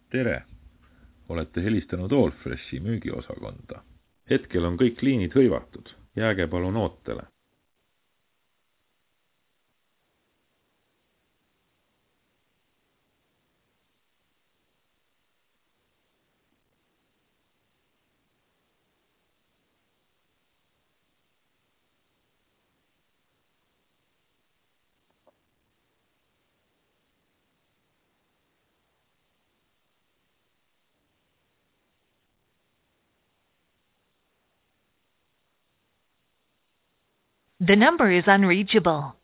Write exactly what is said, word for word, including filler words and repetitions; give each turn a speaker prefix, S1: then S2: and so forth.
S1: tere! Olete helistanud Allfreshi müügiosakonda. Hetkel on kõik liinid hõivatud. Jääge palun ootele.
S2: The number is unreachable.